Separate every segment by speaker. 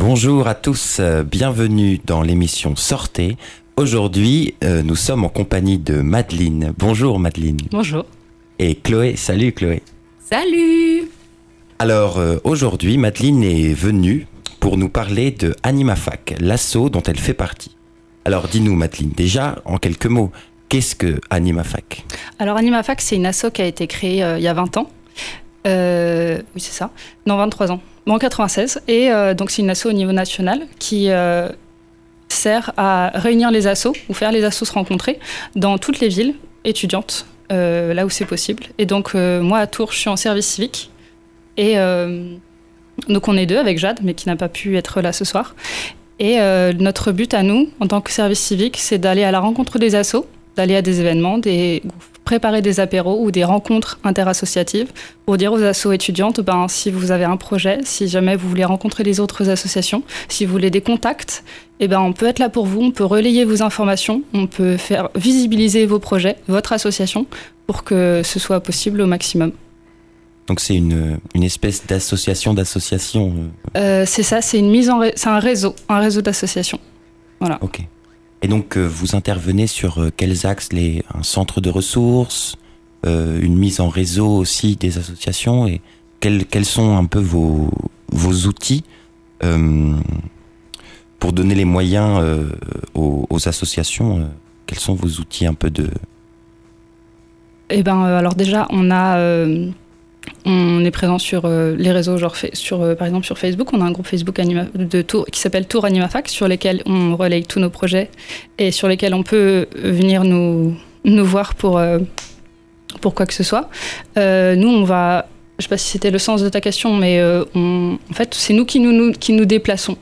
Speaker 1: Bonjour à tous, bienvenue dans l'émission Sortez. Aujourd'hui, nous sommes en compagnie de Madeleine. Bonjour Madeleine.
Speaker 2: Bonjour.
Speaker 1: Et Chloé, salut Chloé.
Speaker 2: Salut.
Speaker 1: Alors aujourd'hui, Madeleine est venue pour nous parler de AnimaFac, l'asso dont elle fait partie. Alors dis-nous Madeleine, déjà en quelques mots, qu'est-ce que AnimaFac ?
Speaker 2: Alors AnimaFac, c'est une asso qui a été créée il y a 20 ans. Oui, c'est ça. Non, 23 ans. Bon, en 96. Et donc c'est une asso au niveau national qui sert à réunir les assos ou faire les assos se rencontrer dans toutes les villes étudiantes, là où c'est possible. Et donc moi à Tours, je suis en service civique. Et donc on est deux avec Jade, mais qui n'a pas pu être là ce soir. Et notre but à nous, en tant que service civique, c'est d'aller à la rencontre des assos, d'aller à des événements, préparer des apéros ou des rencontres interassociatives pour dire aux assos étudiantes, si vous avez un projet, si jamais vous voulez rencontrer les autres associations, si vous voulez des contacts, on peut être là pour vous, on peut relayer vos informations, on peut faire visibiliser vos projets, votre association, pour que ce soit possible au maximum.
Speaker 1: Donc c'est une espèce d'association d'associations.
Speaker 2: C'est ça, c'est c'est un réseau d'associations. Voilà.
Speaker 1: Ok. Et donc vous intervenez sur quels axes, un centre de ressources, une mise en réseau aussi des associations, et quels sont un peu vos outils pour donner les moyens aux associations. Quels sont vos outils un peu de...
Speaker 2: Alors déjà on est présent sur les réseaux, par exemple sur Facebook. On a un groupe Facebook de Tours qui s'appelle Tours AnimaFac, sur lesquels on relaye tous nos projets et sur lesquels on peut venir nous voir pour quoi que ce soit. Nous, on va... Je ne sais pas si c'était le sens de ta question, mais en fait, c'est nous qui nous déplaçons.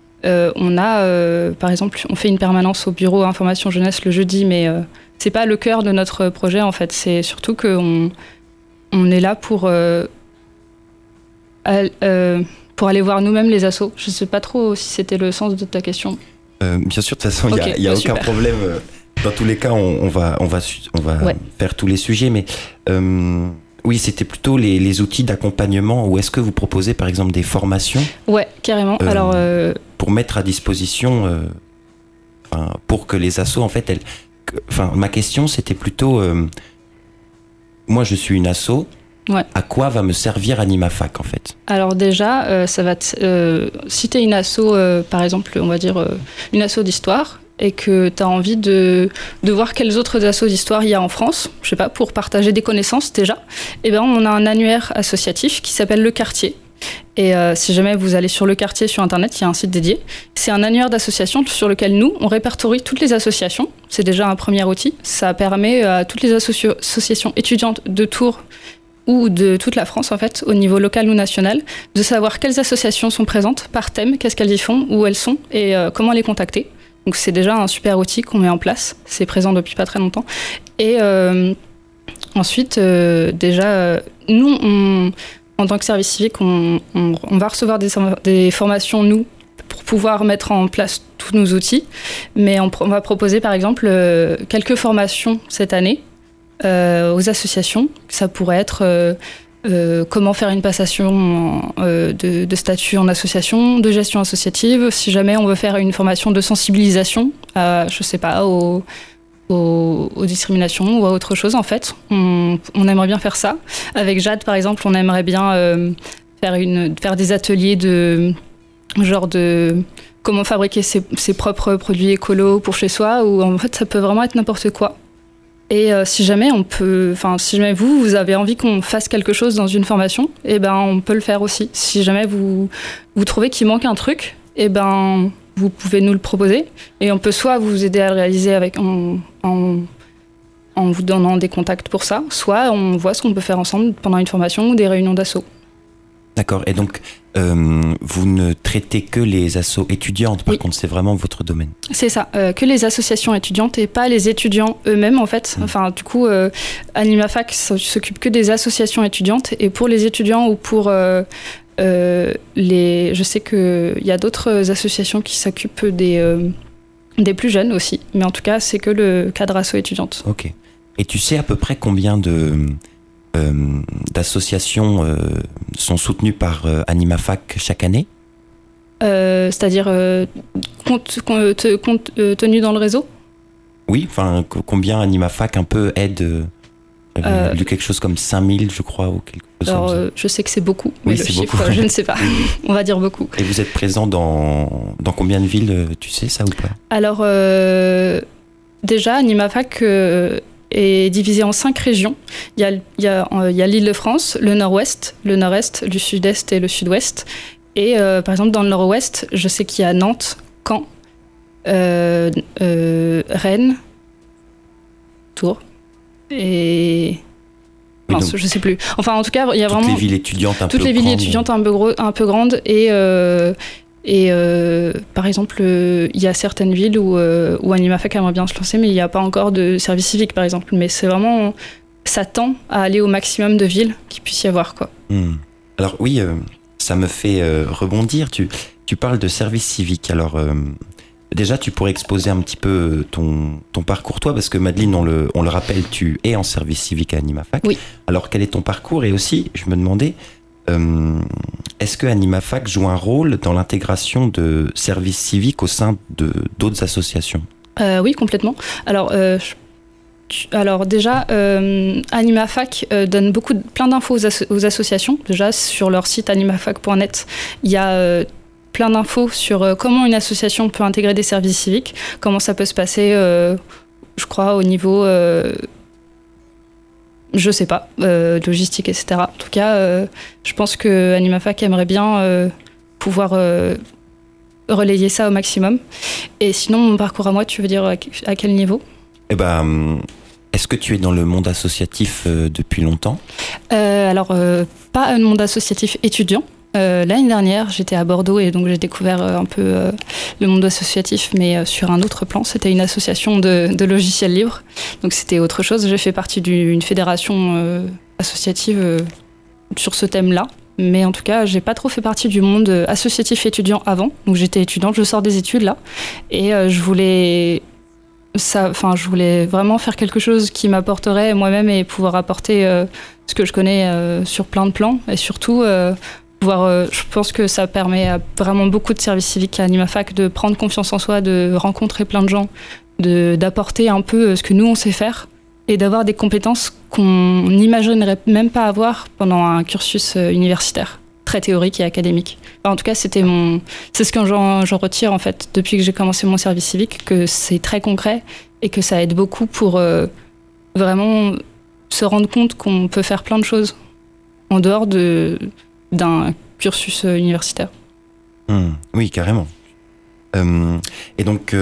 Speaker 2: Par exemple, on fait une permanence au bureau Information Jeunesse le jeudi, mais ce n'est pas le cœur de notre projet, en fait. C'est surtout qu'on est là pour aller voir nous-mêmes les assos. Je ne sais pas trop si c'était le sens de ta question.
Speaker 1: Bien sûr, de toute façon, il n'y a aucun problème. Dans tous les cas, on va faire tous les sujets. Mais oui, c'était plutôt les outils d'accompagnement. Ou est-ce que vous proposez, par exemple, des formations ?
Speaker 2: Ouais, carrément.
Speaker 1: Pour mettre à disposition, pour que les assos, en fait, ma question, c'était plutôt... moi, je suis une asso. Ouais. À quoi va me servir AnimaFac, en fait ?
Speaker 2: Alors déjà, ça va si tu es une asso, par exemple, on va dire une asso d'histoire, et que tu as envie de voir quels autres assos d'histoire il y a en France, je sais pas, pour partager des connaissances déjà, on a un annuaire associatif qui s'appelle Le Quartier. Et si jamais vous allez sur Le Quartier sur Internet, il y a un site dédié. C'est un annuaire d'associations sur lequel nous, on répertorie toutes les associations. C'est déjà un premier outil. Ça permet à toutes les associations étudiantes de Tours ou de toute la France, en fait, au niveau local ou national, de savoir quelles associations sont présentes par thème, qu'est-ce qu'elles y font, où elles sont et comment les contacter. Donc c'est déjà un super outil qu'on met en place. C'est présent depuis pas très longtemps. Et ensuite, nous, en tant que service civique, on va recevoir des formations, nous, pour pouvoir mettre en place tous nos outils. Mais on va proposer, par exemple, quelques formations cette année aux associations. Ça pourrait être comment faire une passation de statut en association, de gestion associative. Si jamais on veut faire une formation de sensibilisation, je sais pas, aux discriminations ou à autre chose, en fait. On aimerait bien faire ça. Avec Jade, par exemple, on aimerait bien faire des ateliers de comment fabriquer ses propres produits écolos pour chez soi, ou en fait, ça peut vraiment être n'importe quoi. Et si jamais vous avez envie qu'on fasse quelque chose dans une formation, on peut le faire aussi. Si jamais vous trouvez qu'il manque un truc, vous pouvez nous le proposer. Et on peut soit vous aider à le réaliser en vous donnant des contacts pour ça, soit on voit ce qu'on peut faire ensemble pendant une formation ou des réunions d'asso.
Speaker 1: D'accord. Et donc, vous ne traitez que les assos étudiantes, par contre, c'est vraiment votre domaine.
Speaker 2: C'est ça, que les associations étudiantes et pas les étudiants eux-mêmes, en fait. Enfin, du coup, AnimaFac s'occupe que des associations étudiantes. Et pour les étudiants ou pour je sais qu'il y a d'autres associations qui s'occupent des plus jeunes aussi. Mais en tout cas, c'est que le cadre asso étudiante.
Speaker 1: Ok. Et tu sais à peu près combien d'associations sont soutenues par AnimaFac chaque année ?
Speaker 2: C'est-à-dire tenu dans le réseau?
Speaker 1: Oui, enfin, combien AnimaFac un peu aide J'avais lu quelque chose comme 5000, je crois, ou quelque chose
Speaker 2: alors,
Speaker 1: comme ça.
Speaker 2: je sais que c'est beaucoup, mais le chiffre,
Speaker 1: beaucoup.
Speaker 2: Je ne sais pas. On va dire beaucoup.
Speaker 1: Et vous êtes présent dans combien de villes, tu sais ça ou pas?
Speaker 2: Alors, déjà, AnimaFac est divisé en 5 régions. Il y a l'Île-de-France, le Nord-Ouest, le Nord-Est, le Sud-Est et le Sud-Ouest. Et par exemple, dans le Nord-Ouest, je sais qu'il y a Nantes, Caen, Rennes, Tours et...
Speaker 1: Oui,
Speaker 2: mince, je sais plus. Enfin, en tout cas, il y a vraiment...
Speaker 1: Toutes les villes étudiantes un peu grandes.
Speaker 2: Toutes les villes étudiantes un peu grandes. Et par exemple, il y a certaines villes où AnimaFac aimerait bien se lancer, mais il n'y a pas encore de service civique, par exemple. Mais c'est vraiment... Ça tend à aller au maximum de villes qu'il puisse y avoir, quoi.
Speaker 1: Alors oui, ça me fait rebondir. Tu parles de service civique. Alors... déjà, tu pourrais exposer un petit peu ton parcours, toi, parce que Madeleine, on le rappelle, tu es en service civique à AnimaFac.
Speaker 2: Oui.
Speaker 1: Alors, quel est ton parcours? Et aussi, je me demandais, est-ce que AnimaFac joue un rôle dans l'intégration de services civiques au sein d'autres associations?
Speaker 2: Oui, complètement. Alors déjà, AnimaFac donne plein d'infos aux associations. Déjà, sur leur site animafac.net, il y a... plein d'infos sur comment une association peut intégrer des services civiques, comment ça peut se passer, je crois, au niveau, je sais pas, logistique, etc. En tout cas, je pense que AnimaFac aimerait bien pouvoir relayer ça au maximum. Et sinon, mon parcours à moi, tu veux dire à quel niveau?
Speaker 1: Eh ben, est-ce que tu es dans le monde associatif depuis longtemps?
Speaker 2: Alors, pas un monde associatif étudiant. L'année dernière, j'étais à Bordeaux et donc j'ai découvert un peu le monde associatif, mais sur un autre plan. C'était une association de logiciels libres, donc c'était autre chose. J'ai fait partie d'une fédération associative sur ce thème-là, mais en tout cas, j'ai pas trop fait partie du monde associatif étudiant avant. Donc j'étais étudiante, je sors des études là, et je voulais vraiment faire quelque chose qui m'apporterait moi-même et pouvoir apporter ce que je connais sur plein de plans, et surtout... je pense que ça permet à vraiment beaucoup de services civiques à AnimaFac de prendre confiance en soi, de rencontrer plein de gens, d'apporter un peu ce que nous on sait faire et d'avoir des compétences qu'on n'imaginerait même pas avoir pendant un cursus universitaire, très théorique et académique. Enfin, en tout cas, c'est ce que j'en retire en fait depuis que j'ai commencé mon service civique, que c'est très concret et que ça aide beaucoup pour vraiment se rendre compte qu'on peut faire plein de choses en dehors d'un cursus universitaire.
Speaker 1: Oui, carrément. Et donc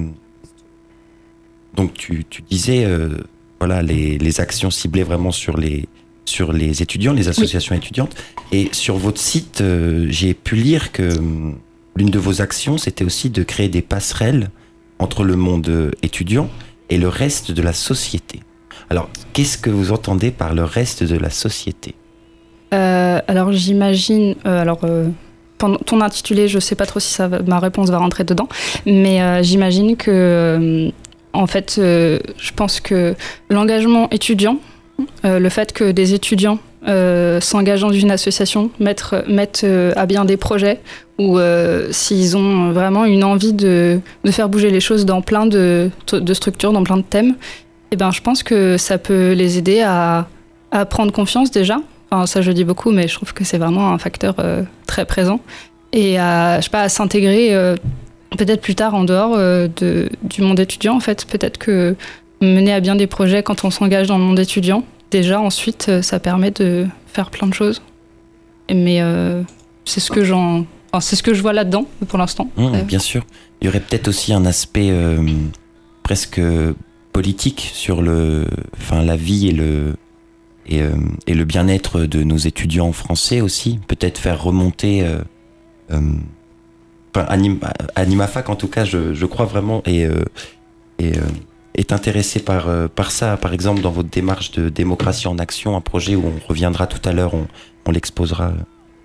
Speaker 1: tu disais, voilà, les actions ciblées vraiment sur les étudiants, les associations étudiantes. Et sur votre site, j'ai pu lire que l'une de vos actions, c'était aussi de créer des passerelles entre le monde étudiant et le reste de la société. Alors, qu'est-ce que vous entendez par le reste de la société ?
Speaker 2: Alors j'imagine, pendant ton intitulé, je sais pas trop si ma réponse va rentrer dedans, mais j'imagine que, en fait, je pense que l'engagement étudiant, le fait que des étudiants s'engagent dans une association, mettent à bien des projets, ou s'ils ont vraiment une envie de faire bouger les choses dans plein de structures, dans plein de thèmes, eh ben, je pense que ça peut les aider à prendre confiance déjà. Enfin, ça je dis beaucoup, mais je trouve que c'est vraiment un facteur très présent. Et à s'intégrer peut-être plus tard en dehors du monde étudiant. En fait, peut-être que mener à bien des projets quand on s'engage dans le monde étudiant, déjà ensuite, ça permet de faire plein de choses. Mais c'est ce que je vois là-dedans pour l'instant.
Speaker 1: Bien sûr. Il y aurait peut-être aussi un aspect presque politique sur la vie et le bien-être de nos étudiants français aussi, peut-être faire remonter AnimaFac en tout cas, je crois vraiment est intéressé par ça, par exemple dans votre démarche de démocratie en action, un projet où on reviendra tout à l'heure, on l'exposera.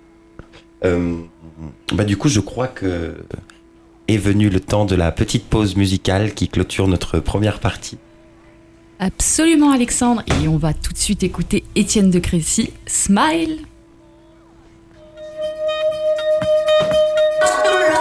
Speaker 1: Du coup, je crois que est venu le temps de la petite pause musicale qui clôture notre première partie.
Speaker 3: Absolument Alexandre, et on va tout de suite écouter Étienne de Crécy, Smile.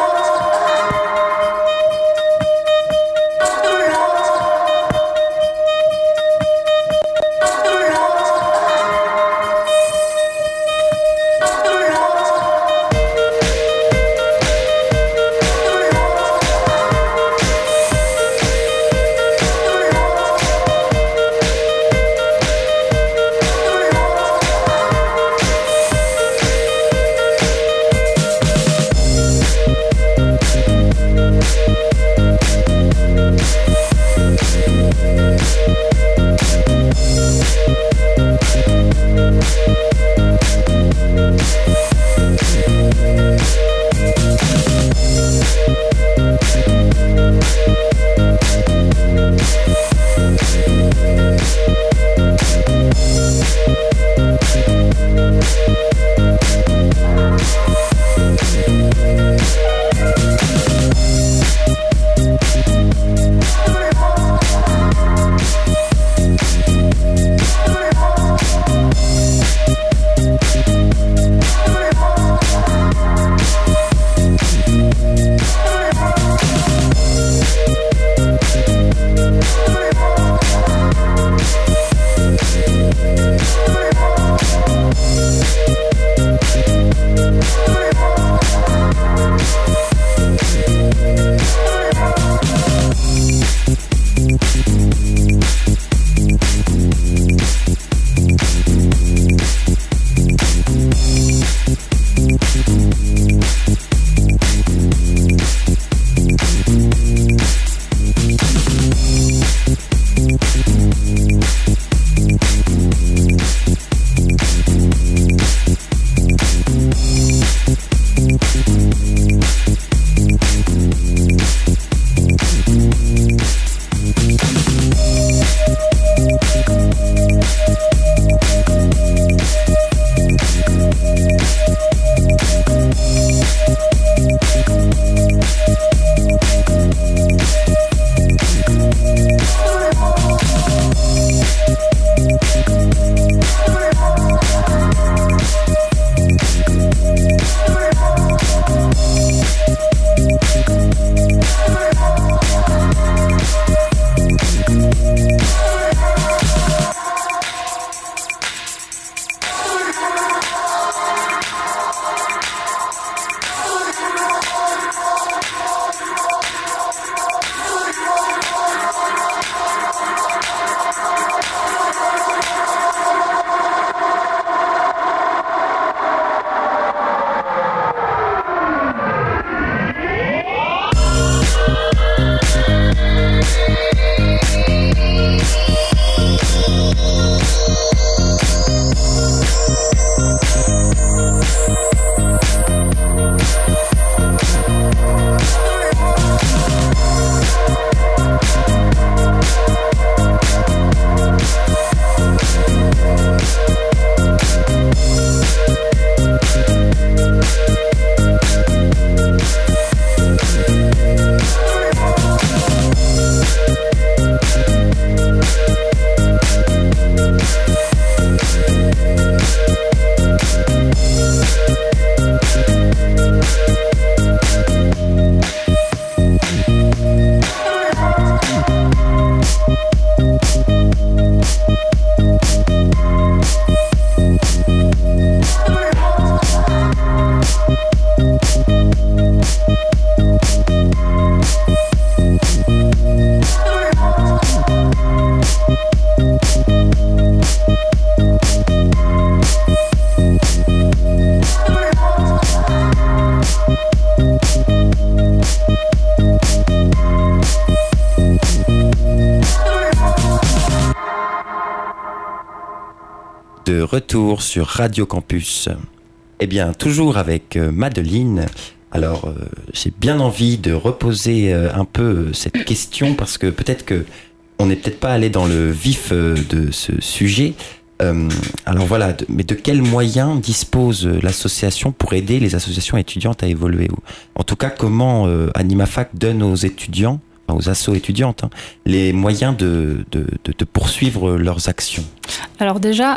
Speaker 1: de retour sur Radio Campus. Eh bien, toujours avec Madeleine. Alors, j'ai bien envie de reposer un peu cette question parce que peut-être que on n'est peut-être pas allé dans le vif de ce sujet. Alors voilà, mais de quels moyens dispose l'association pour aider les associations étudiantes à évoluer? En tout cas, comment AnimaFac donne aux étudiants, aux assos étudiantes, les moyens de poursuivre leurs actions?
Speaker 2: Alors déjà,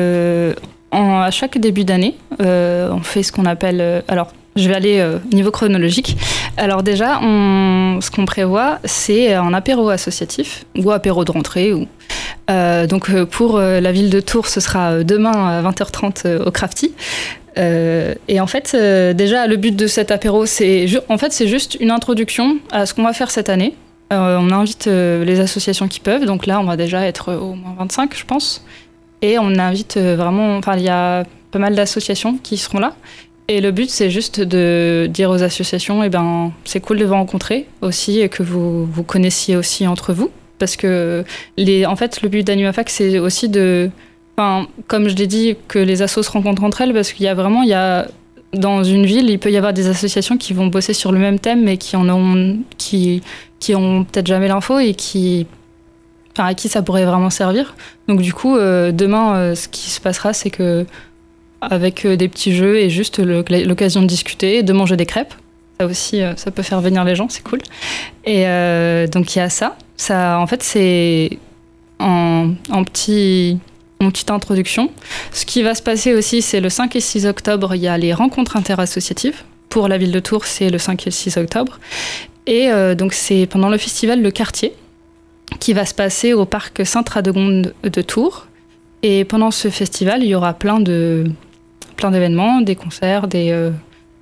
Speaker 2: à chaque début d'année, on fait ce qu'on appelle... je vais aller niveau chronologique. Alors déjà, ce qu'on prévoit, c'est un apéro associatif ou apéro de rentrée. Donc pour la ville de Tours, ce sera demain à 20h30 au Crafty. Et en fait, déjà, le but de cet apéro, c'est juste une introduction à ce qu'on va faire cette année. On invite les associations qui peuvent. Donc là, on va déjà être au moins 25, je pense. Et on invite vraiment... Enfin, il y a pas mal d'associations qui seront là. Et le but, c'est juste de dire aux associations, c'est cool de vous rencontrer aussi et que vous connaissiez aussi entre vous. Parce que, en fait, le but d'AnimaFac, c'est aussi comme je l'ai dit, que les assos se rencontrent entre elles, parce qu'il y a dans une ville, il peut y avoir des associations qui vont bosser sur le même thème, mais qui ont peut-être jamais l'info et à qui ça pourrait vraiment servir. Donc du coup, demain, ce qui se passera, c'est que avec des petits jeux et juste l'occasion de discuter, de manger des crêpes. Ça aussi, ça peut faire venir les gens, c'est cool. Et donc il y a ça. Ça, en fait, c'est en petite introduction. Ce qui va se passer aussi, c'est le 5 et 6 octobre, il y a les rencontres interassociatives. Pour la ville de Tours, c'est le 5 et le 6 octobre. Et donc c'est pendant le festival Le Quartier, qui va se passer au parc Sainte-Radegonde de Tours. Et pendant ce festival, il y aura plein d'événements, des concerts, des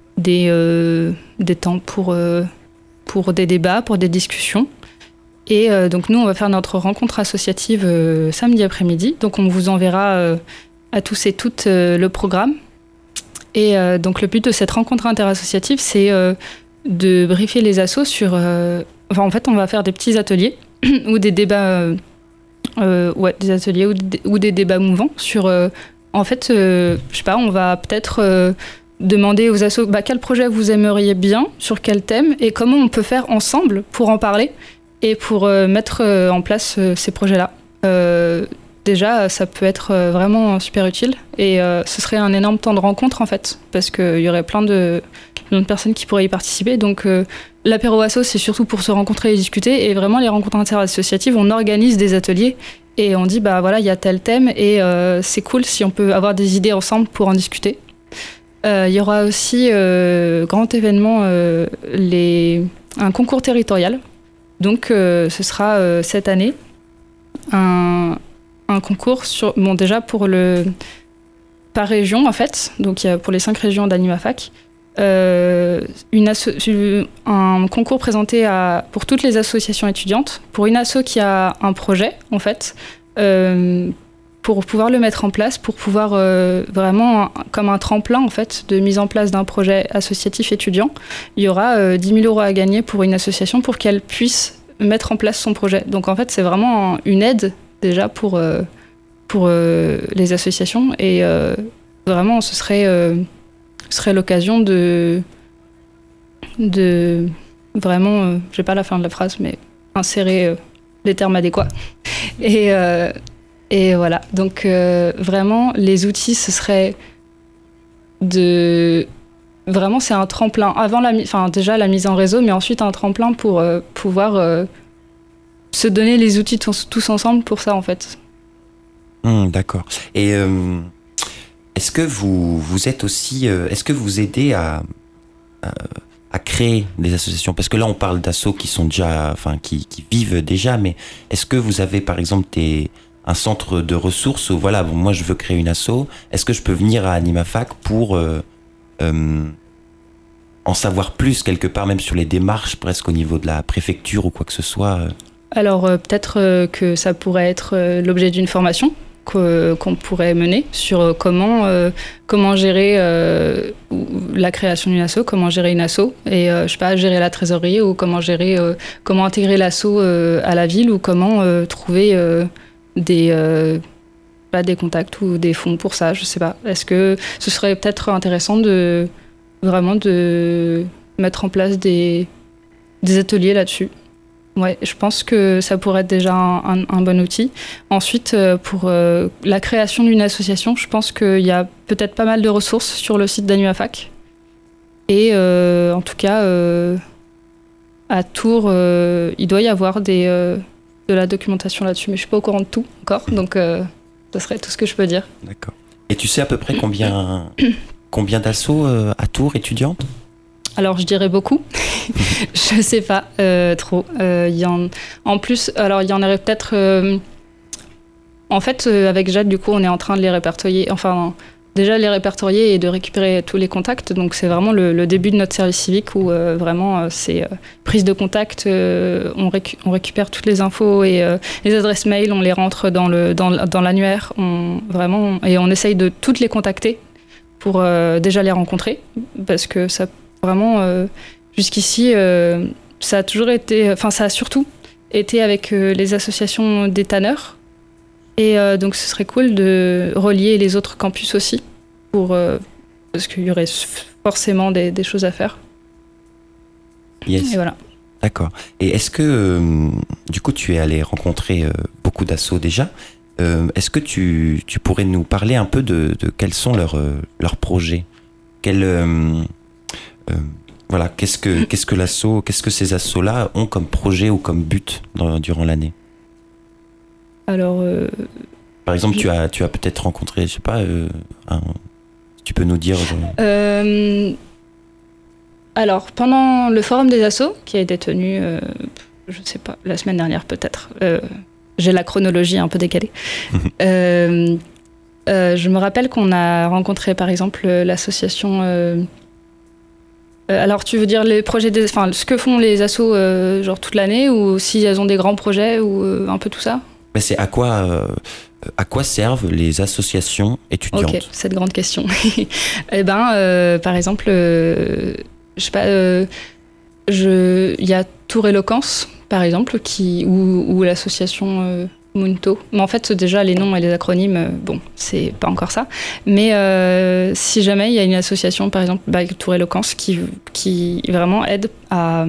Speaker 2: temps pour des débats, pour des discussions. Et donc nous, on va faire notre rencontre associative samedi après-midi. Donc on vous enverra à tous et toutes le programme. Et donc le but de cette rencontre interassociative, c'est de briefer les assos sur... en fait, on va faire des petits ateliers ou des débats... des ateliers ou des débats mouvants sur... en fait, je sais pas, on va peut-être... demander aux assos quel projet vous aimeriez bien, sur quel thème, et comment on peut faire ensemble pour en parler et pour mettre en place ces projets-là. Déjà, ça peut être vraiment super utile et ce serait un énorme temps de rencontre en fait, parce qu'il y aurait plein de personnes qui pourraient y participer. Donc l'apéro asso, c'est surtout pour se rencontrer et discuter, et vraiment les rencontres interassociatives, on organise des ateliers et on dit il y a tel thème et c'est cool si on peut avoir des idées ensemble pour en discuter. Il y aura aussi grand événement, un concours territorial. Donc ce sera cette année un concours déjà par région en fait. Donc pour les 5 régions d'AnimaFac, un concours présenté pour toutes les associations étudiantes, pour une asso qui a un projet en fait. Pour pouvoir le mettre en place, pour pouvoir vraiment, comme un tremplin en fait, de mise en place d'un projet associatif étudiant, il y aura 10 000 € à gagner pour une association pour qu'elle puisse mettre en place son projet. Donc en fait, c'est vraiment une aide déjà pour les associations et vraiment, ce serait l'occasion de vraiment, j'ai pas la fin de la phrase, mais insérer les termes adéquats. Et voilà, donc vraiment, les outils, ce serait Vraiment, c'est un tremplin. Déjà la mise en réseau, mais ensuite un tremplin pour pouvoir se donner les outils tous ensemble pour ça, en fait.
Speaker 1: D'accord. Et est-ce que vous êtes aussi... est-ce que vous aidez à créer des associations? Parce que là, on parle d'assauts qui sont déjà... qui vivent déjà, mais est-ce que vous avez, par exemple, un centre de ressources où, voilà, moi je veux créer une asso, est-ce que je peux venir à AnimaFac pour en savoir plus quelque part, même sur les démarches presque au niveau de la préfecture ou quoi que ce soit?
Speaker 2: Alors peut-être que ça pourrait être l'objet d'une formation qu'on pourrait mener sur comment gérer la création d'une asso, comment gérer une asso et je sais pas, gérer la trésorerie ou comment intégrer l'asso à la ville ou comment trouver des des contacts ou des fonds pour ça, je sais pas. Est-ce que ce serait peut-être intéressant de mettre en place des ateliers là-dessus? Ouais, je pense que ça pourrait être déjà un bon outil. Ensuite, pour la création d'une association, je pense qu'il y a peut-être pas mal de ressources sur le site d'AnimaFac. Et en tout cas, à Tours, il doit y avoir de la documentation là-dessus, mais je suis pas au courant de tout encore, donc ça serait tout ce que je peux dire.
Speaker 1: D'accord. Et tu sais à peu près combien d'assauts à Tours étudiantes?
Speaker 2: Alors, je dirais beaucoup. Je sais pas trop. En plus, alors il y en aurait peut-être... En fait, avec Jade, du coup, on est en train de les répertorier. Enfin, déjà les répertorier et de récupérer tous les contacts. Donc, c'est vraiment le début de notre service civique où vraiment, c'est prise de contact. On récupère toutes les infos et les adresses mail, on les rentre dans l'annuaire. Et on essaye de toutes les contacter pour déjà les rencontrer. Parce que ça... Vraiment, jusqu'ici, ça a toujours été... Enfin, ça a surtout été avec les associations des tanneurs. Et donc, ce serait cool de relier les autres campus aussi, parce qu'il y aurait forcément des choses à faire.
Speaker 1: Yes.
Speaker 2: Et voilà.
Speaker 1: D'accord. Et est-ce que, du coup, tu es allé rencontrer beaucoup d'assauts déjà. Est-ce que tu pourrais nous parler un peu de quels sont leurs projets? Voilà, qu'est-ce que ces assos-là ont comme projet ou comme but durant l'année?
Speaker 2: Alors,
Speaker 1: par exemple, tu as peut-être rencontré, je sais pas, tu peux nous dire.
Speaker 2: Alors, pendant le forum des assos qui a été tenu, je sais pas, la semaine dernière peut-être. J'ai la chronologie un peu décalée. Je me rappelle qu'on a rencontré, par exemple, l'association. Alors, tu veux dire les projets, ce que font les assos genre toute l'année, ou si elles ont des grands projets, ou un peu tout ça?
Speaker 1: Mais c'est à quoi servent les associations étudiantes?
Speaker 2: Ok, cette grande question. Eh ben, par exemple, je sais pas, il y a Tours Éloquence, par exemple, ou l'association Munto. Mais en fait, déjà, les noms et les acronymes, bon, c'est pas encore ça. Mais si jamais il y a une association, par exemple, Tours Éloquence, qui vraiment aide à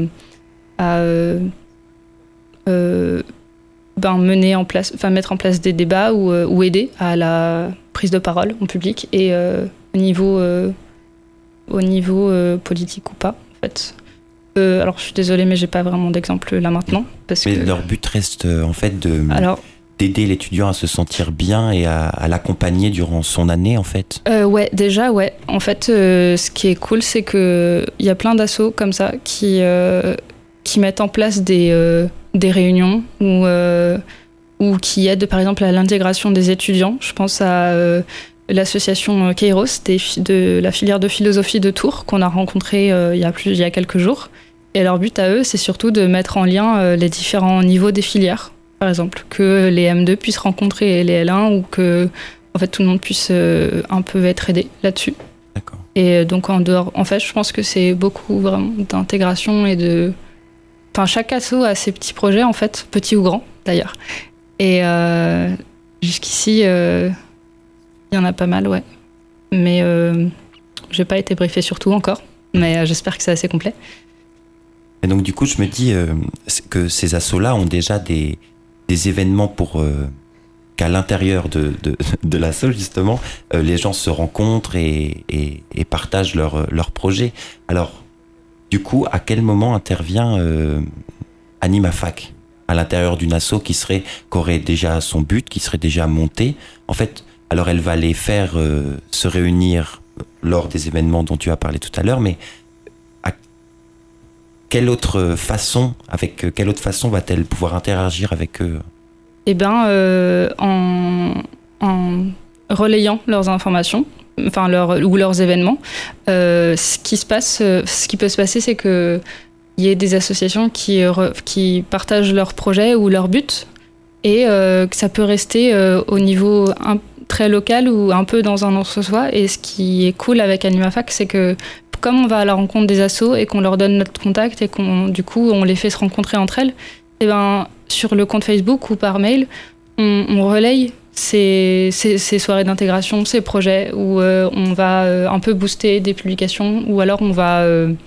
Speaker 2: mener en place, mettre en place des débats ou aider à la prise de parole en public et au niveau politique ou pas, en fait. Alors, je suis désolée, mais j'ai pas vraiment d'exemple là maintenant.
Speaker 1: Mais leur but reste en fait d'aider l'étudiant à se sentir bien et à l'accompagner durant son année, en fait.
Speaker 2: Ouais, déjà, ouais. En fait, ce qui est cool, c'est qu'il y a plein d'assos comme ça qui mettent en place des réunions ou qui aident, par exemple, à l'intégration des étudiants. Je pense à l'association Kairos de la filière de philosophie de Tours qu'on a rencontrée il y a quelques jours. Et leur but à eux, c'est surtout de mettre en lien les différents niveaux des filières. Par exemple, que les M2 puissent rencontrer les L1 ou que en fait, tout le monde puisse un peu être aidé là-dessus.
Speaker 1: D'accord.
Speaker 2: Et donc, en dehors, en fait, je pense que c'est beaucoup vraiment d'intégration et de... Enfin, chaque asso a ses petits projets, en fait, petits ou grands, d'ailleurs. Et jusqu'ici, il y en a pas mal, ouais. Mais j'ai pas été briefée sur tout encore, mais j'espère que c'est assez complet.
Speaker 1: Et donc, du coup, je me dis que ces assos-là ont déjà des événements pour qu'à l'intérieur de l'asso, justement, les gens se rencontrent et partagent leurs projets. Alors, du coup, à quel moment intervient AnimaFac à l'intérieur d'une asso qui aurait déjà son but, qui serait déjà montée? En fait, alors elle va les faire se réunir lors des événements dont tu as parlé tout à l'heure, mais quelle autre façon va-t-elle pouvoir interagir avec eux?
Speaker 2: Eh bien, en relayant leurs informations, ou leurs événements. Ce qui peut se passer, c'est qu'il y ait des associations qui partagent leurs projets ou leurs buts, et que ça peut rester au niveau très local ou un peu dans un entre-soi. Et ce qui est cool avec AnimaFac, c'est que comme on va à la rencontre des assos et qu'on leur donne notre contact et du coup on les fait se rencontrer entre elles, et ben sur le compte Facebook ou par mail, on relaye ces soirées d'intégration, ces projets où on va un peu booster des publications, ou alors on va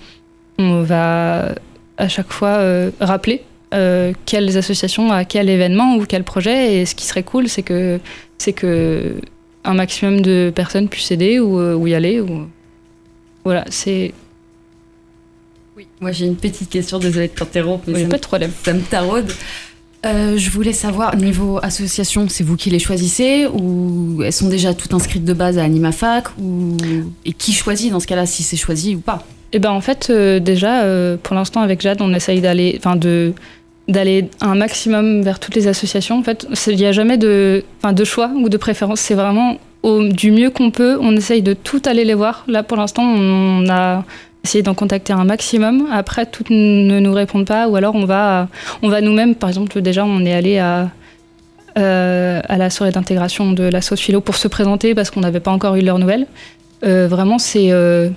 Speaker 2: à chaque fois rappeler quelles associations à quel événement ou quel projet. Et ce qui serait cool, c'est que un maximum de personnes puissent aider ou y aller. Voilà, c'est...
Speaker 3: Oui, moi j'ai une petite question, désolée de t'interrompre, mais
Speaker 2: pas de problème.
Speaker 3: Ça me taraude. Je voulais savoir, niveau association, c'est vous qui les choisissez ou elles sont déjà toutes inscrites de base à AnimaFac et qui choisit dans ce cas-là, si c'est choisi ou pas?
Speaker 2: Eh ben en fait, déjà, pour l'instant avec Jade, on essaye d'aller un maximum vers toutes les associations. En fait, il n'y a jamais de choix ou de préférence. C'est vraiment du mieux qu'on peut. On essaye de tout aller les voir. Là, pour l'instant, on a essayé d'en contacter un maximum. Après, toutes ne nous répondent pas. Ou alors, on va nous-mêmes, par exemple, déjà, on est allé à la soirée d'intégration de l'asso de philo pour se présenter parce qu'on n'avait pas encore eu leurs nouvelles. Vraiment, c'est...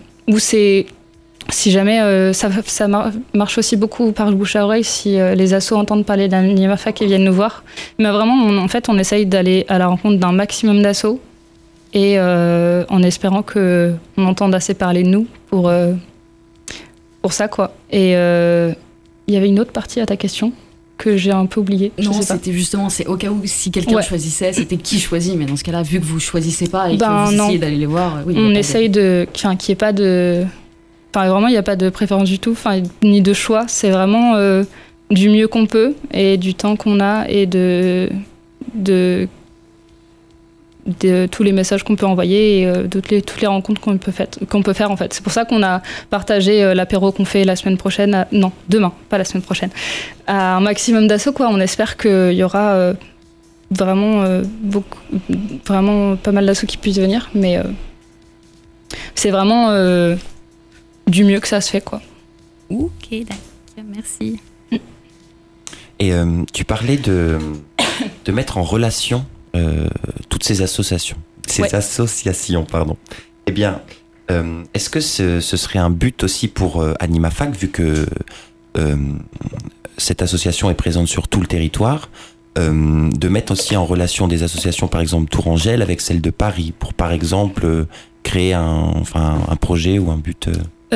Speaker 2: Si jamais ça marche aussi beaucoup par le bouche à oreille, si les assos entendent parler d'AnimaFac et viennent nous voir. Mais vraiment, on essaye d'aller à la rencontre d'un maximum d'assos et en espérant qu'on entende assez parler de nous pour ça, quoi. Et il y avait une autre partie à ta question que j'ai un peu oubliée.
Speaker 3: Non, c'était justement, c'est au cas où si quelqu'un choisissait, c'était qui choisit. Mais dans ce cas-là, vu que vous choisissez pas et que vous essayez d'aller les voir,
Speaker 2: on essaye qu'il n'y ait pas de... Enfin, vraiment, il n'y a pas de préférence du tout, ni de choix. C'est vraiment du mieux qu'on peut et du temps qu'on a et de tous les messages qu'on peut envoyer et toutes les rencontres qu'on peut faire, en fait. C'est pour ça qu'on a partagé l'apéro qu'on fait la semaine prochaine. Demain, pas la semaine prochaine. À un maximum d'assos, quoi. On espère qu'il y aura vraiment pas mal d'assos qui puissent venir, mais c'est vraiment... du mieux que ça se fait, quoi.
Speaker 3: Ok, d'accord, merci.
Speaker 1: Et tu parlais de mettre en relation toutes ces associations. Pardon. Eh bien, est-ce que ce serait un but aussi pour AnimaFac, vu que cette association est présente sur tout le territoire, de mettre aussi en relation des associations, par exemple Tourangelle, avec celle de Paris, pour par exemple créer un projet ou un but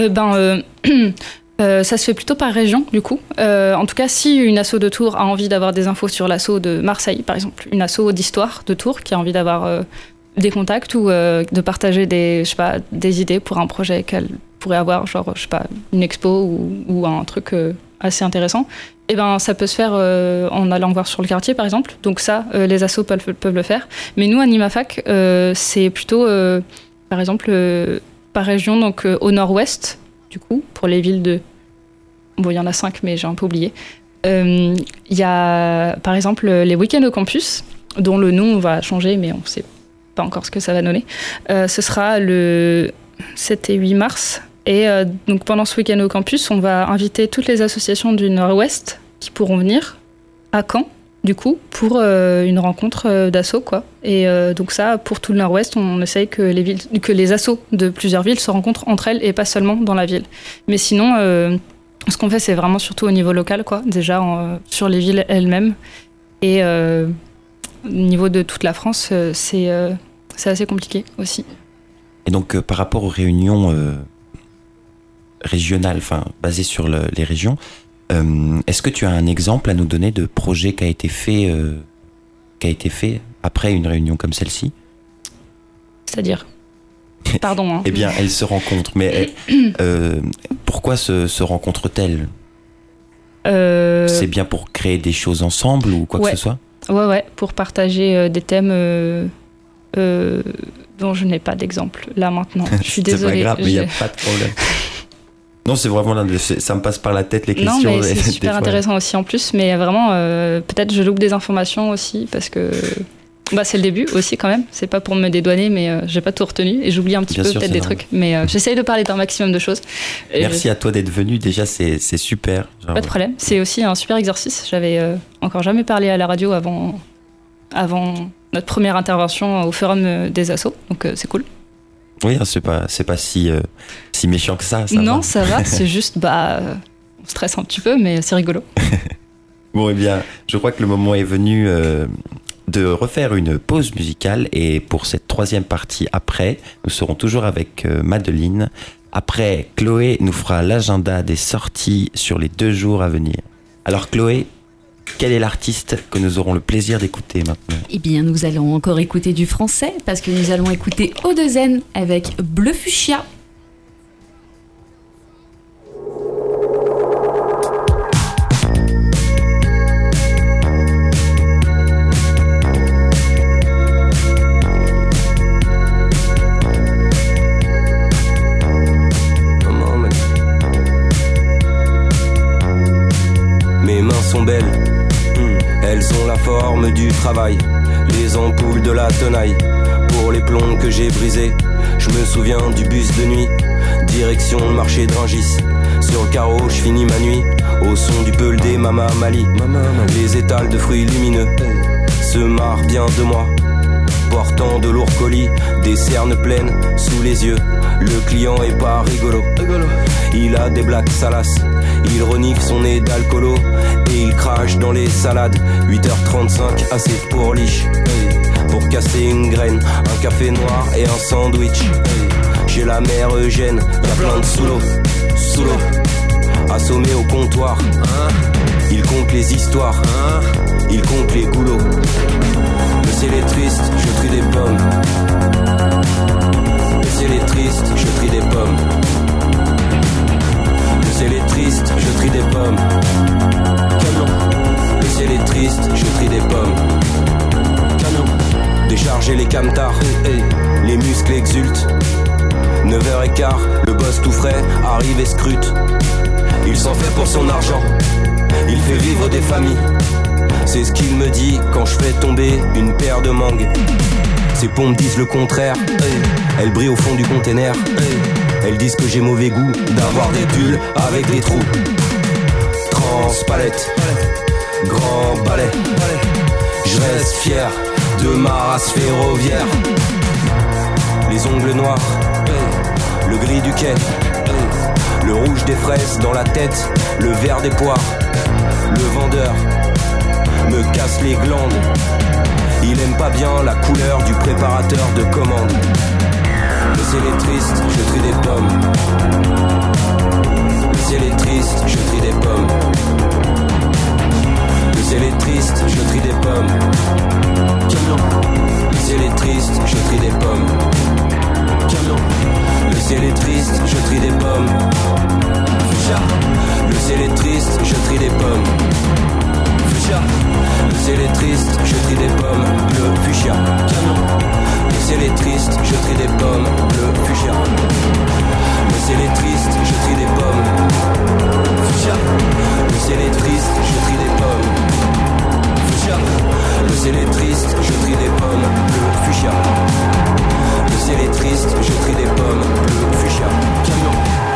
Speaker 2: ça se fait plutôt par région, du coup. En tout cas, si une asso de Tours a envie d'avoir des infos sur l'asso de Marseille, par exemple, une asso d'histoire de Tours qui a envie d'avoir des contacts ou de partager des idées pour un projet qu'elle pourrait avoir, genre, une expo ou un truc assez intéressant, et ben ça peut se faire en allant voir sur le quartier, par exemple. Donc ça, les assos peuvent le faire. Mais nous, AnimaFac, c'est plutôt, par exemple... par région, donc au nord-ouest, du coup, pour les villes de... Bon, il y en a 5, mais j'ai un peu oublié. Il y a, par exemple, les week-ends au campus, dont le nom va changer, mais on ne sait pas encore ce que ça va donner. Ce sera le 7 et 8 mars. Et donc, pendant ce week-end au campus, on va inviter toutes les associations du nord-ouest qui pourront venir à Caen, du coup, pour une rencontre d'assos, quoi. Et donc ça, pour tout le Nord-Ouest, on essaye que les assos de plusieurs villes se rencontrent entre elles et pas seulement dans la ville. Mais sinon, ce qu'on fait, c'est vraiment surtout au niveau local, quoi. Déjà, sur les villes elles-mêmes. Et au niveau de toute la France, c'est assez compliqué aussi.
Speaker 1: Et donc, par rapport aux réunions régionales, basées sur les régions, est-ce que tu as un exemple à nous donner de projet qui a été fait après une réunion comme celle-ci?
Speaker 2: C'est-à-dire? Pardon. Hein.
Speaker 1: Eh bien, elles se rencontrent, mais pourquoi se rencontrent-elles? C'est bien pour créer des choses ensemble ou quoi que ce soit?
Speaker 2: Ouais, pour partager des thèmes dont je n'ai pas d'exemple là maintenant. Je suis désolée.
Speaker 1: C'est pas grave, mais il n'y a pas de problème. Non, c'est vraiment ça me passe par la tête les questions.
Speaker 2: Non, mais c'est super intéressant aussi en plus, mais vraiment, peut-être je loupe des informations aussi parce que c'est le début aussi quand même. C'est pas pour me dédouaner, mais j'ai pas tout retenu et j'oublie un petit peu peut-être des trucs. Mais j'essaye de parler d'un maximum de choses.
Speaker 1: Merci à toi d'être venu. Déjà, c'est super.
Speaker 2: Pas de problème. C'est aussi un super exercice. J'avais encore jamais parlé à la radio avant notre première intervention au forum des assos, donc c'est cool.
Speaker 1: Oui, c'est pas si méchant que ça.
Speaker 2: Non, ça va, c'est juste, on stresse un petit peu, mais c'est rigolo.
Speaker 1: Bon, eh bien, je crois que le moment est venu de refaire une pause musicale et pour cette troisième partie après, nous serons toujours avec Madeline. Après, Chloé nous fera l'agenda des sorties sur les 2 jours à venir. Alors Chloé, quel est l'artiste que nous aurons le plaisir d'écouter maintenant ?
Speaker 3: Eh bien, nous allons encore écouter du français parce que nous allons écouter O2N avec Bleu Fuchsia.
Speaker 4: Sont belles, elles ont la forme du travail, les ampoules de la tenaille, pour les plombs que j'ai brisés. Je me souviens du bus de nuit, direction le marché de Rungis. Sur le carreau, je finis ma nuit, au son du peul des Mama Mali. Les étals de fruits lumineux se marrent bien de moi, portant de lourds colis, des cernes pleines sous les yeux. Le client est pas rigolo, il a des blagues salaces, il renifle son nez d'alcoolo et il crache dans les salades. 8h35, assez pour liche, pour casser une graine, un café noir et un sandwich. Chez la mère Eugène, y'a plein de sous l'eau, assommés au comptoir. Il compte les histoires, il compte les goulots. Le ciel est triste, je trie des pommes. Le ciel est triste, je trie des pommes. Le ciel est triste, je trie des pommes. Camion. Le ciel est triste, je trie des pommes. Camion. Décharger les camtars, les muscles exultent. 9h15, le boss tout frais arrive et scrute. Il s'en fait pour son argent, il fait vivre des familles. C'est ce qu'il me dit quand je fais tomber une paire de mangues. Ses pompes disent le contraire, elles brillent au fond du container. Elles disent que j'ai mauvais goût d'avoir des pulls avec des trous. Transpalette, grand balai, je reste fier de ma race ferroviaire. Les ongles noirs, le gris du quai, le rouge des fraises dans la tête, le vert des poires. Le vendeur me casse les glandes, il aime pas bien la couleur du préparateur de commande. Le ciel est triste, je trie des pommes. Le ciel est triste, je trie des pommes. Le ciel est triste, je trie des pommes. Camion. Le ciel est triste, je trie des pommes. Camion. Le ciel est triste, je trie des pommes. Fuchsia. Le ciel est triste, je trie des pommes. Fuchsia. Le ciel est triste, je trie des pommes. Bleu fuchsia. Camion. Le ciel est triste, je trie des pommes. Bleu fuchsia. Le ciel est triste, je trie des pommes. Fuchsia. Le ciel est triste, je trie des pommes. Fuchsia. Le ciel est triste, je trie des pommes. Bleu fuchsia. Le ciel est triste, je trie des pommes. Bleu fuchsia. Camion.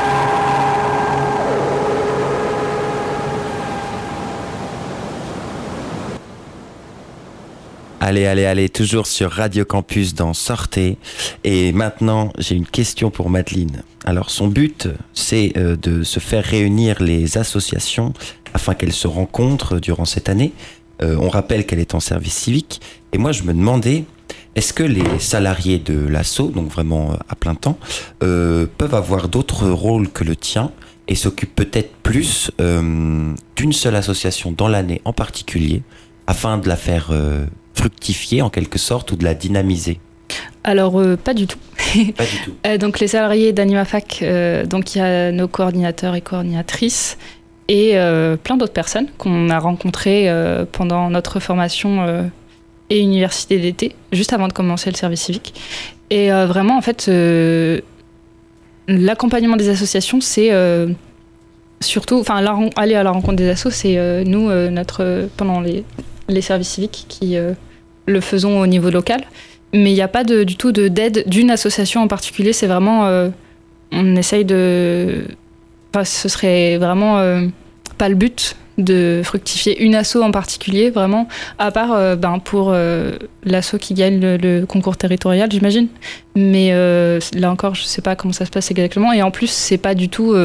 Speaker 1: Allez, toujours sur Radio Campus dans Sortez. Et maintenant, j'ai une question pour Madeline. Alors, son but, c'est de se faire réunir les associations afin qu'elles se rencontrent durant cette année. On rappelle qu'elle est en service civique. Et moi, je me demandais, est-ce que les salariés de l'asso, donc vraiment à plein temps, peuvent avoir d'autres rôles que le tien et s'occupent peut-être plus d'une seule association dans l'année en particulier, afin de la faire fructifier en quelque sorte ou de la dynamiser?
Speaker 2: Alors, pas du tout.
Speaker 1: Pas du tout.
Speaker 2: Donc, les salariés d'AnimaFac, donc il y a nos coordinateurs et coordinatrices et plein d'autres personnes qu'on a rencontrées pendant notre formation et université d'été, juste avant de commencer le service civique. Et vraiment, en fait, l'accompagnement des associations, c'est surtout, enfin, aller à la rencontre des assos, c'est nous, pendant les services civiques qui le faisons au niveau local. Mais il n'y a pas du tout d'aide d'une association en particulier. C'est vraiment... on essaye de... Enfin, ce serait vraiment pas le but de fructifier une asso en particulier, vraiment, à part pour l'asso qui gagne le concours territorial, j'imagine. Mais là encore, je ne sais pas comment ça se passe exactement. Et en plus, c'est pas du tout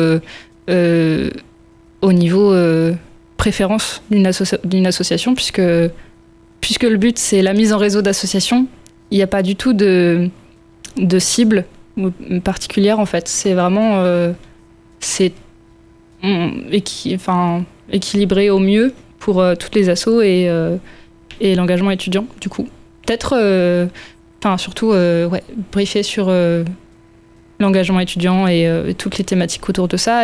Speaker 2: au niveau préférence d'une association, puisque puisque le but c'est la mise en réseau d'associations, il n'y a pas du tout de cible particulière en fait. C'est vraiment équilibré au mieux pour toutes les assos et l'engagement étudiant du coup. Peut-être, surtout briefer sur l'engagement étudiant et toutes les thématiques autour de ça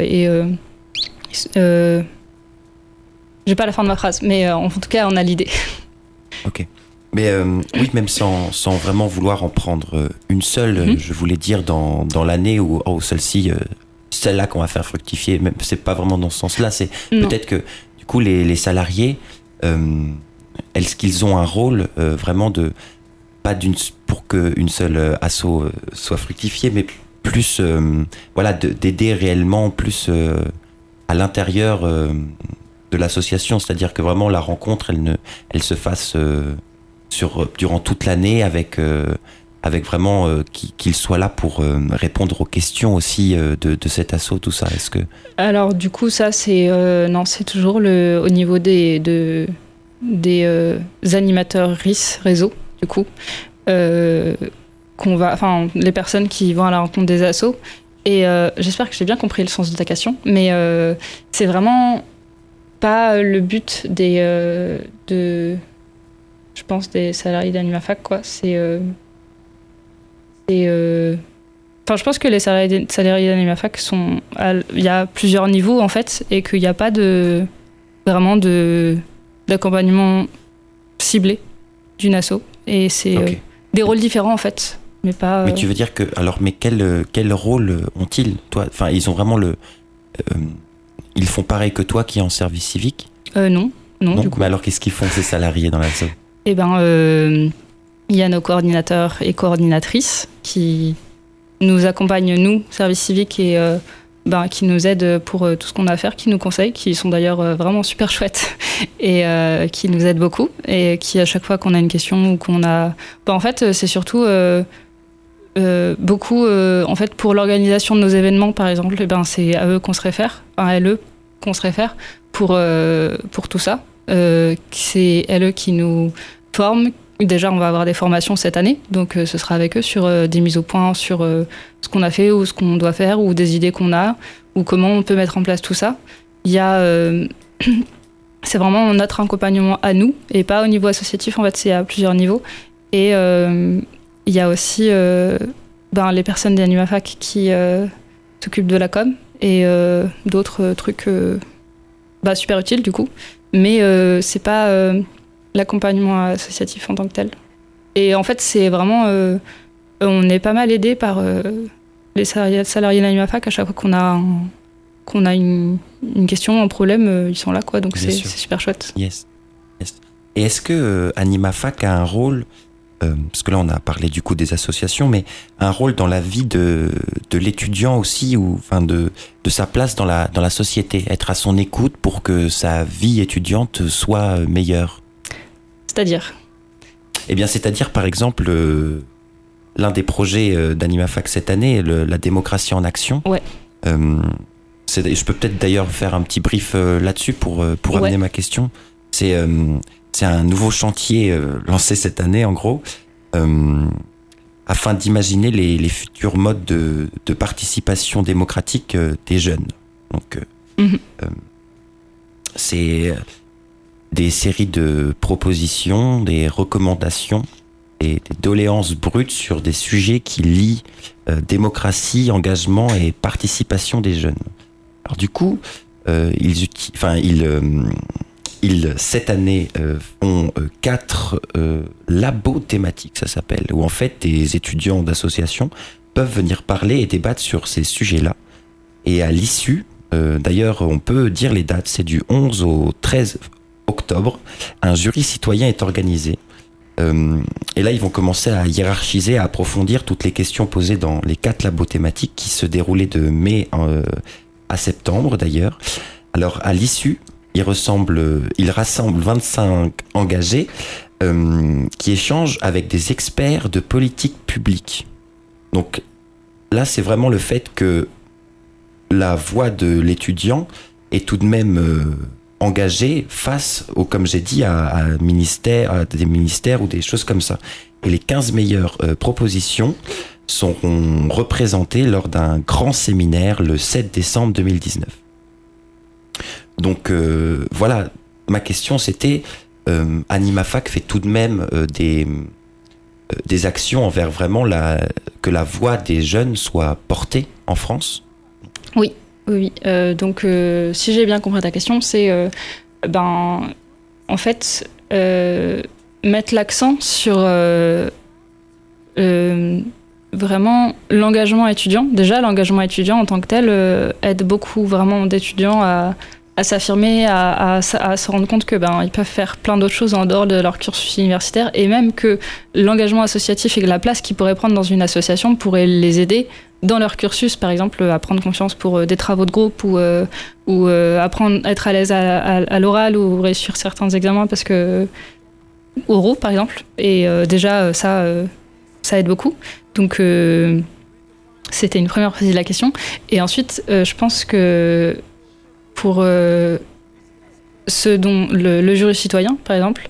Speaker 2: j'ai pas la fin de ma phrase, mais en tout cas on a l'idée.
Speaker 1: Ok. Mais oui, même sans vraiment vouloir en prendre une seule, je voulais dire dans l'année où celle-là qu'on va faire fructifier, même c'est pas vraiment dans ce sens-là, c'est peut-être que du coup les salariés, est-ce qu'ils ont un rôle vraiment pas pour qu'une seule asso soit fructifiée, mais plus d'aider réellement plus à l'intérieur de l'association, c'est-à-dire que vraiment la rencontre elle se fasse durant toute l'année avec vraiment qu'il soit là pour répondre aux questions aussi de cet asso, tout ça. Est-ce que...
Speaker 2: Alors du coup ça c'est c'est toujours au niveau des animateurs RIS réseau du coup les personnes qui vont à la rencontre des assos et j'espère que j'ai bien compris le sens de ta question, mais c'est vraiment pas le but je pense des salariés d'AnimaFac quoi. Je pense que les salariés d'AnimaFac il y a plusieurs niveaux en fait et qu'il n'y a pas vraiment d'accompagnement ciblé d'une asso et c'est des rôles différents en fait, mais pas.
Speaker 1: Mais tu veux dire que quel rôle ont-ils, toi? Enfin, ils ont vraiment ils font pareil que toi qui es en service civique?
Speaker 2: Non, du coup.
Speaker 1: Mais alors qu'est-ce qu'ils font ces salariés dans l'asso?
Speaker 2: Eh ben, il y a nos coordinateurs et coordinatrices qui nous accompagnent, nous, service civique, et qui nous aident pour tout ce qu'on a à faire, qui nous conseillent, qui sont d'ailleurs vraiment super chouettes et qui nous aident beaucoup et qui, à chaque fois qu'on a une question ou qu'on a... en fait, c'est surtout beaucoup... en fait, pour l'organisation de nos événements, par exemple, c'est à eux qu'on se réfère, à eux qu'on se réfère pour tout ça. C'est eux qui nous forment. Déjà, on va avoir des formations cette année, donc ce sera avec eux sur des mises au point, sur ce qu'on a fait ou ce qu'on doit faire, ou des idées qu'on a, ou comment on peut mettre en place tout ça. Il y a... c'est vraiment notre accompagnement à nous, et pas au niveau associatif, en fait, c'est à plusieurs niveaux. Et il y a aussi les personnes d'AnimaFac qui s'occupent de la com, et d'autres trucs super utiles, du coup. Mais c'est pas... l'accompagnement associatif en tant que tel. Et en fait, c'est vraiment... on est pas mal aidé par les salariés d'AnimaFac. À chaque fois qu'on a une question, un problème, ils sont là, quoi. Donc c'est super chouette.
Speaker 1: Yes. Et est-ce que AnimaFac a un rôle, parce que là on a parlé du coup des associations, mais un rôle dans la vie de l'étudiant aussi, ou de sa place dans la société, être à son écoute pour que sa vie étudiante soit meilleure?
Speaker 2: C'est-à-dire ?
Speaker 1: Eh bien, c'est-à-dire, par exemple, l'un des projets d'AnimaFac cette année, la démocratie en action.
Speaker 2: Ouais.
Speaker 1: Je peux peut-être d'ailleurs faire un petit brief là-dessus pour amener ma question. C'est un nouveau chantier lancé cette année, en gros, afin d'imaginer les futurs modes de participation démocratique des jeunes. Donc, c'est... des séries de propositions, des recommandations et des doléances brutes sur des sujets qui lient démocratie, engagement et participation des jeunes. Alors du coup, ils cette année font 4 labos thématiques, ça s'appelle, où en fait des étudiants d'associations peuvent venir parler et débattre sur ces sujets-là. Et à l'issue, d'ailleurs on peut dire les dates, c'est du 11 au 13 octobre, un jury citoyen est organisé. Et là, ils vont commencer à hiérarchiser, à approfondir toutes les questions posées dans les 4 labos thématiques qui se déroulaient de mai à septembre d'ailleurs. Alors, à l'issue, ils rassemblent 25 engagés qui échangent avec des experts de politique publique. Donc là, c'est vraiment le fait que la voix de l'étudiant est tout de même engagés face, comme j'ai dit, à des ministères ou des choses comme ça. Et les 15 meilleures propositions seront représentées lors d'un grand séminaire le 7 décembre 2019. Donc voilà, ma question c'était, AnimaFac fait tout de même des actions envers vraiment que la voix des jeunes soit portée en France?
Speaker 2: Oui. Donc, si j'ai bien compris ta question, c'est en fait mettre l'accent sur vraiment l'engagement étudiant. Déjà, l'engagement étudiant en tant que tel aide beaucoup vraiment d'étudiants à s'affirmer, à se rendre compte que ils peuvent faire plein d'autres choses en dehors de leur cursus universitaire, et même que l'engagement associatif et la place qu'ils pourraient prendre dans une association pourrait les aider dans leur cursus, par exemple à prendre confiance pour des travaux de groupe ou apprendre à être à l'aise à l'oral ou réussir certains examens parce que oraux par exemple, et déjà ça aide beaucoup. Donc c'était une première partie de la question, et ensuite je pense que pour ce dont le jury citoyen, par exemple,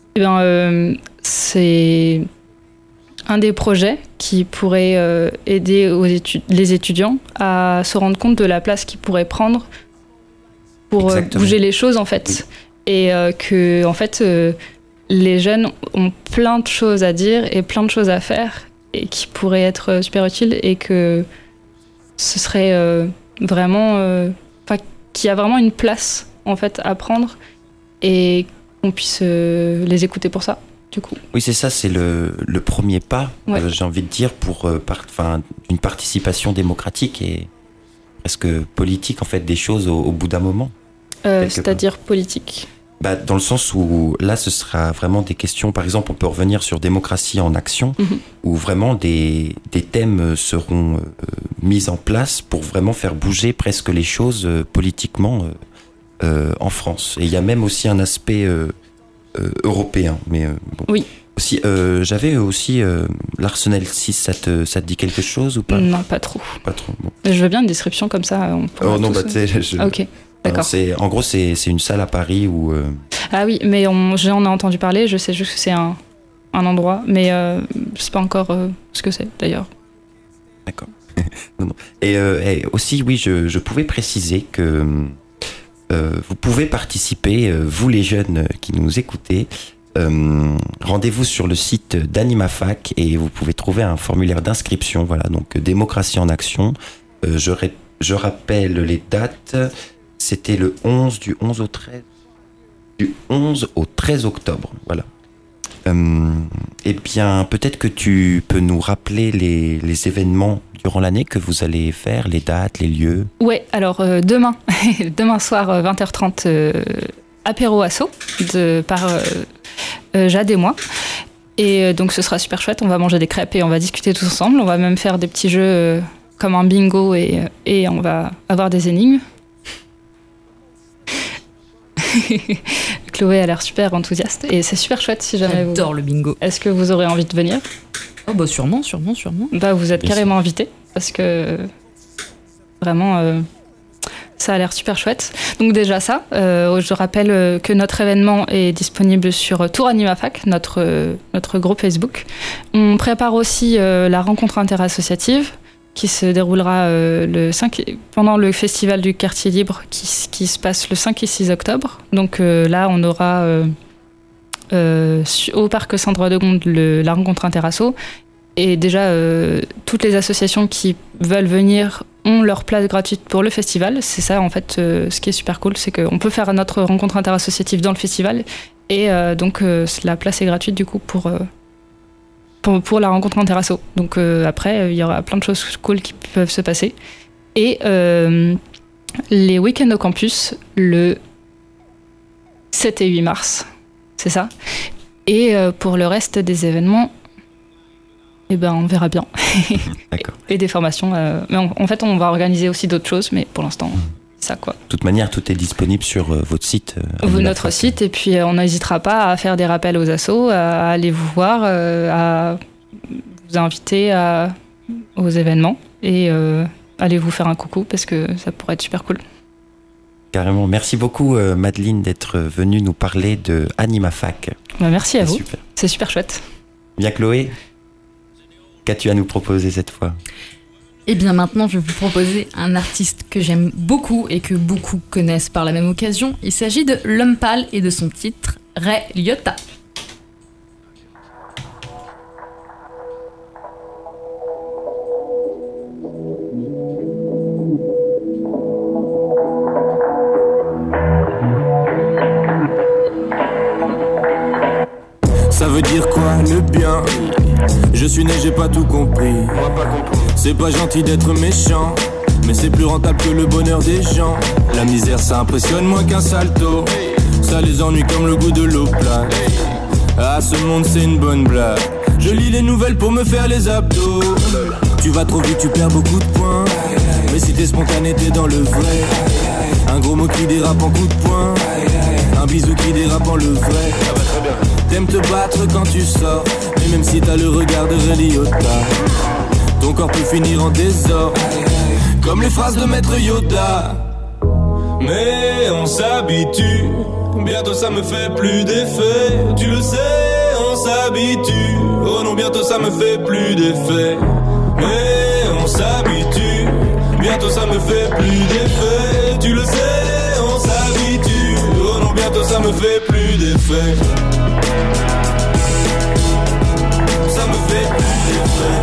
Speaker 2: c'est un des projets qui pourrait aider les étudiants à se rendre compte de la place qu'ils pourraient prendre pour bouger les choses, en fait. Oui. Et que, en fait, les jeunes ont plein de choses à dire et plein de choses à faire et qui pourraient être super utiles, et que ce serait vraiment... qu'il y a vraiment une place en fait à prendre et qu'on puisse les écouter pour ça, du coup.
Speaker 1: Oui, c'est ça, c'est le premier pas, ouais. J'ai envie de dire, pour une participation démocratique et presque politique en fait des choses au bout d'un moment.
Speaker 2: C'est-à-dire politique?
Speaker 1: Dans le sens où là ce sera vraiment des questions, par exemple on peut revenir sur démocratie en action, où vraiment des thèmes seront mis en place pour vraiment faire bouger presque les choses politiquement en France. Et il y a même aussi un aspect européen, mais bon.
Speaker 2: Oui.
Speaker 1: Aussi, j'avais aussi l'Arsenal 6, ça te dit quelque chose ou pas?
Speaker 2: Non, pas trop.
Speaker 1: Pas trop, bon.
Speaker 2: Je veux bien une description comme ça.
Speaker 1: Oh non, tu sais,
Speaker 2: Ah, ok. D'accord.
Speaker 1: En gros, c'est une salle à Paris où...
Speaker 2: Ah oui, mais j'en ai entendu parler, je sais juste que c'est un endroit, mais je sais pas encore ce que c'est, d'ailleurs.
Speaker 1: D'accord. Non. Et aussi, oui, je pouvais préciser que vous pouvez participer, vous les jeunes qui nous écoutez, rendez-vous sur le site d'AnimaFac et vous pouvez trouver un formulaire d'inscription, voilà, donc démocratie en action. Je rappelle les dates. C'était du 11 au 13 octobre, voilà. Eh bien, peut-être que tu peux nous rappeler les événements durant l'année que vous allez faire, les dates, les lieux.
Speaker 2: Ouais, alors demain soir 20h30, apéro asso par Jade et moi. Et donc ce sera super chouette, on va manger des crêpes et on va discuter tous ensemble. On va même faire des petits jeux comme un bingo et on va avoir des énigmes. Chloé a l'air super enthousiaste et c'est super chouette si jamais
Speaker 3: J'adore le bingo.
Speaker 2: Est-ce que vous aurez envie de venir?
Speaker 3: Oh bah sûrement.
Speaker 2: Vous êtes carrément invités parce que vraiment ça a l'air super chouette. Donc déjà ça, je rappelle que notre événement est disponible sur Tour AnimaFac, notre groupe Facebook. On prépare aussi la rencontre interassociative qui se déroulera pendant le festival du quartier libre qui se passe le 5 et 6 octobre. Donc là, on aura au parc Saint-Droit-de-Gonde la rencontre interasso. Et déjà, toutes les associations qui veulent venir ont leur place gratuite pour le festival. C'est ça, en fait, ce qui est super cool, c'est qu'on peut faire notre rencontre interassociative dans le festival. Et donc, la place est gratuite, du coup, pour la rencontre interasso. Donc après, il y aura plein de choses cool qui peuvent se passer. Et les week-ends au campus, le 7 et 8 mars, c'est ça. Et pour le reste des événements, on verra bien.
Speaker 1: D'accord.
Speaker 2: Et des formations. Mais en fait, on va organiser aussi d'autres choses, mais pour l'instant... Ça, quoi.
Speaker 1: De toute manière, tout est disponible sur votre site.
Speaker 2: Notre site, et puis on n'hésitera pas à faire des rappels aux assos, à aller vous voir, à vous inviter aux événements et allez vous faire un coucou parce que ça pourrait être super cool.
Speaker 1: carrément. Merci beaucoup, Madeleine, d'être venue nous parler de AnimaFac.
Speaker 2: Merci à vous. Super. C'est super chouette.
Speaker 1: Bien, Chloé, qu'as-tu à nous proposer cette fois ?
Speaker 3: Eh bien, maintenant, je vais vous proposer un artiste que j'aime beaucoup et que beaucoup connaissent par la même occasion. Il s'agit de L'Homme Pâle et de son titre Ray Liotta.
Speaker 5: Ça veut dire quoi le bien? Je suis né, j'ai pas tout compris. C'est pas gentil d'être méchant, mais c'est plus rentable que le bonheur des gens. La misère ça impressionne moins qu'un salto. Ça les ennuie comme le goût de l'eau plate. Ah, ce monde c'est une bonne blague. Je lis les nouvelles pour me faire les abdos. Tu vas trop vite, tu perds beaucoup de points. Mais si t'es spontané, t'es dans le vrai. Un gros mot qui dérape en coup de poing. Un bisou qui dérape en le vrai. T'aimes te battre quand tu sors, mais même si t'as le regard de Ray Liotta, ton corps peut finir en désordre, comme les phrases de Maître Yoda. Mais on s'habitue, bientôt ça me fait plus d'effet. Tu le sais, on s'habitue. Oh non, bientôt ça me fait plus d'effet. Mais on s'habitue, bientôt ça me fait plus d'effet. Tu le sais, on s'habitue. Oh non, bientôt ça me fait plus d'effet. Ça me fait plus d'effet.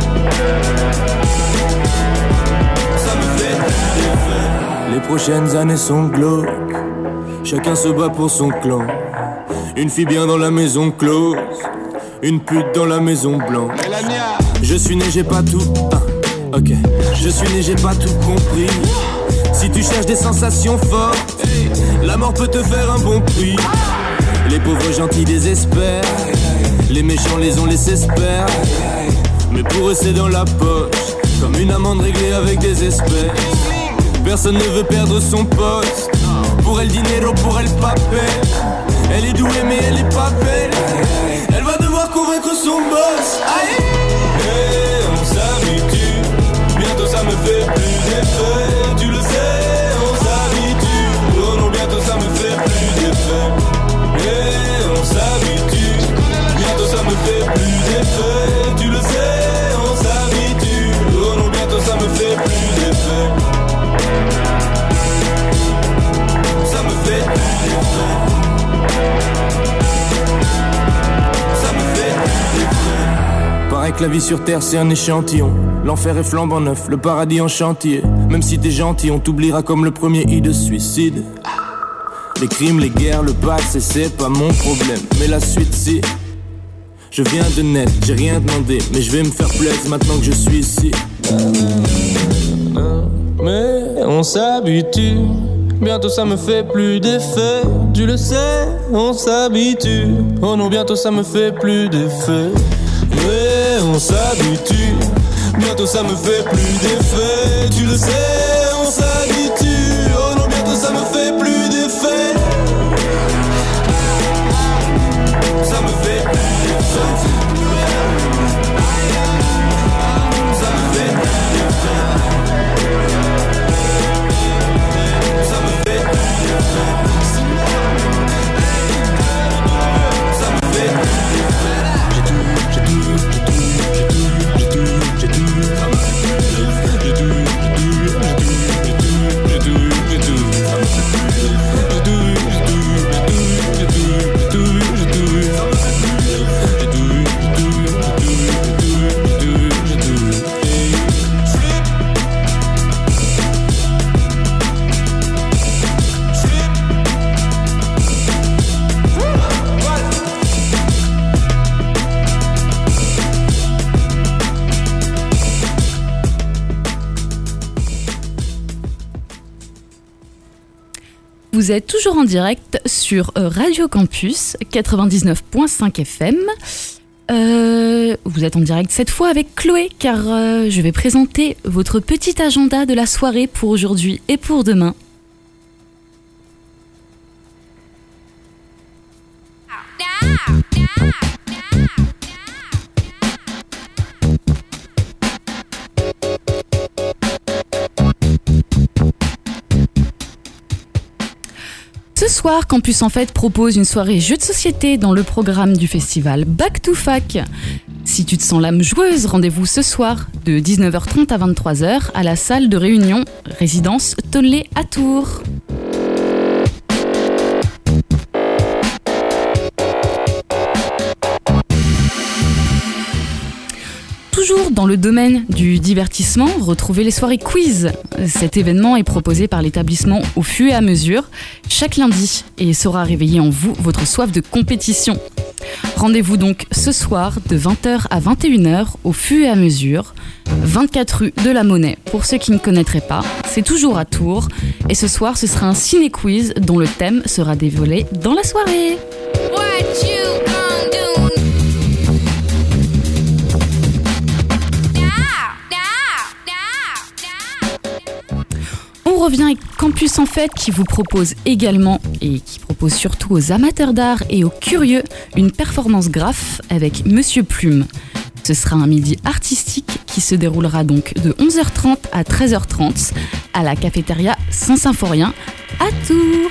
Speaker 5: Ça me fait plus d'effet. Les prochaines années sont glauques. Chacun se bat pour son clan. Une fille bien dans la maison close, une pute dans la maison blanche. Je suis né, j'ai pas tout. Ok. Je suis né, j'ai pas tout compris. Si tu cherches des sensations fortes, la mort peut te faire un bon prix. Les pauvres gentils désespèrent, les méchants les ont laissés se perdre. Mais pour eux c'est dans la poche, comme une amende réglée avec des espèces. Personne ne veut perdre son poste. Pour elle dinero, pour elle papel. Elle est douée mais elle est pas belle. Elle va devoir convaincre son boss. Aïe. Et on s'habitue, bientôt ça me fait plus d'effet. Tu le sais, on s'habitue. Oh non, bientôt ça me fait plus d'effet. Et on s'habitue, bientôt ça me fait plus d'effet. Tu le sais, on s'habitue. Oh non, bientôt ça me fait plus d'effet. Ça me fait plus d'effet. Ça me fait plus d'effet. Pareil que la vie sur terre c'est un échantillon. L'enfer est flambant neuf, le paradis en chantier. Même si t'es gentil, on t'oubliera comme le premier i de suicide. Les crimes, les guerres, le passé, c'est pas mon problème. Mais la suite, si. Je viens de naître, j'ai rien demandé, mais je vais me faire plaisir maintenant que je suis ici. Mais on s'habitue, bientôt ça me fait plus d'effet. Tu le sais, on s'habitue. Oh non, bientôt ça me fait plus d'effet. Mais on s'habitue, bientôt ça me fait plus d'effet. Tu le sais, on s'habitue. Oh non, bientôt ça me fait plus d'effet. Ça me fait plus d'effet. Ça me fait plus d'effet. Ça me fait plus d'effet. Ça me fait plus d'effet. J'ai tout.
Speaker 3: Vous êtes toujours en direct sur Radio Campus 99.5 FM. Vous êtes en direct cette fois avec Chloé, car je vais présenter votre petit agenda de la soirée pour aujourd'hui et pour demain. Ce soir, Campus en Fête propose une soirée jeux de société dans le programme du festival Back to Fac. Si tu te sens l'âme joueuse, rendez-vous ce soir de 19h30 à 23h à la salle de réunion résidence Tonlé à Tours. Toujours dans le domaine du divertissement, retrouvez les soirées quiz. Cet événement est proposé par l'établissement Au Fur et à Mesure chaque lundi et saura réveiller en vous votre soif de compétition. Rendez-vous donc ce soir de 20h à 21h au Fur et à Mesure, 24 rue de la Monnaie. Pour ceux qui ne connaîtraient pas, c'est toujours à Tours. Et ce soir, ce sera un ciné-quiz dont le thème sera dévoilé dans la soirée. On revient avec Campus en Fête qui vous propose également et qui propose surtout aux amateurs d'art et aux curieux une performance graphe avec Monsieur Plume. Ce sera un midi artistique qui se déroulera donc de 11h30 à 13h30 à la cafétéria Saint-Symphorien à Tours.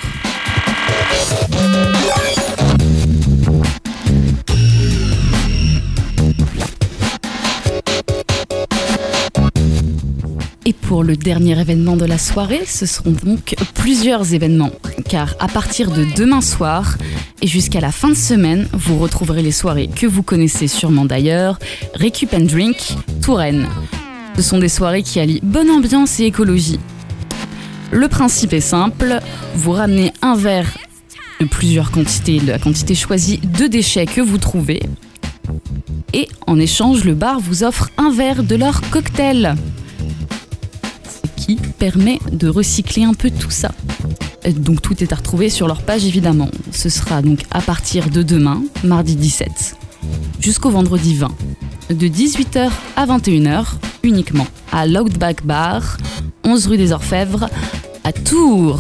Speaker 3: Et pour le dernier événement de la soirée, ce seront donc plusieurs événements. Car à partir de demain soir et jusqu'à la fin de semaine, vous retrouverez les soirées que vous connaissez sûrement d'ailleurs, Récup and Drink, Touraine. Ce sont des soirées qui allient bonne ambiance et écologie. Le principe est simple, vous ramenez un verre de plusieurs quantités, de la quantité choisie de déchets que vous trouvez. Et en échange, le bar vous offre un verre de leur cocktail. Qui permet de recycler un peu tout ça. Donc tout est à retrouver sur leur page évidemment. Ce sera donc à partir de demain, mardi 17, jusqu'au vendredi 20, de 18h à 21h uniquement à l'Outback Bar, 11 rue des Orfèvres, à Tours.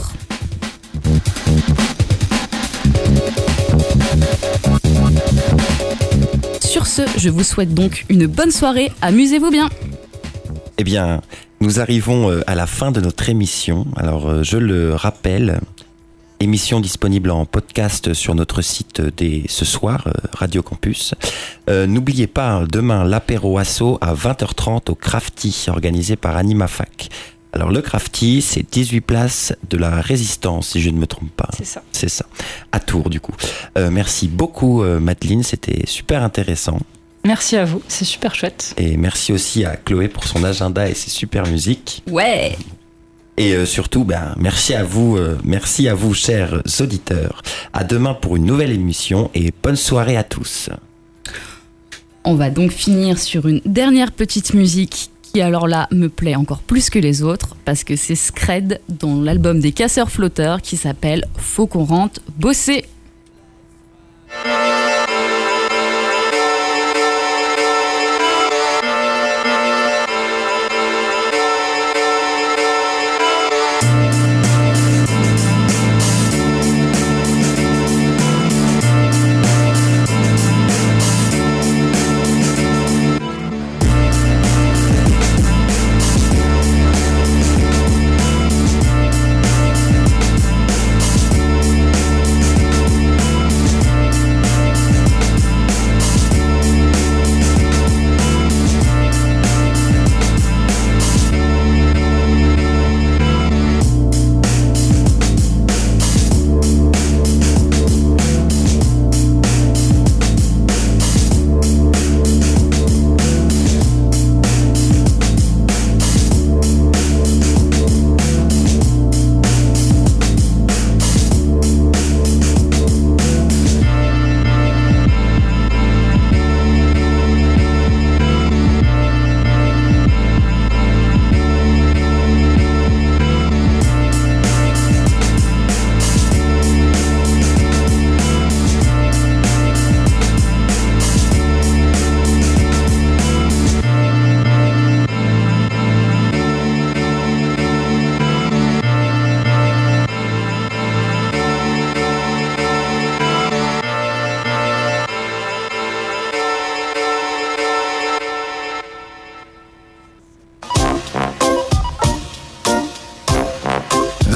Speaker 3: Sur ce, je vous souhaite donc une bonne soirée, amusez-vous bien.
Speaker 1: Eh bien, nous arrivons à la fin de notre émission. Alors, je le rappelle, émission disponible en podcast sur notre site dès ce soir, Radio Campus. N'oubliez pas, demain, l'apéro asso à 20h30 au Crafty, organisé par AnimaFac. Alors, le Crafty, c'est 18 places de la Résistance, si je ne me trompe pas.
Speaker 2: C'est ça.
Speaker 1: C'est ça. À Tours, du coup. Merci beaucoup, Madeleine. C'était super intéressant.
Speaker 2: Merci à vous, c'est super chouette.
Speaker 1: Et merci aussi à Chloé pour son agenda et ses super musiques.
Speaker 3: Ouais.
Speaker 1: Et surtout, merci à vous, chers auditeurs. À demain pour une nouvelle émission et bonne soirée à tous.
Speaker 3: On va donc finir sur une dernière petite musique qui alors là me plaît encore plus que les autres parce que c'est Scred dans l'album des Casseurs Flotteurs qui s'appelle Faut qu'on rentre bosser.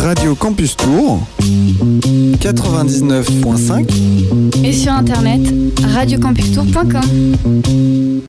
Speaker 6: Radio Campus Tour 99.5
Speaker 3: et sur internet radiocampustour.com.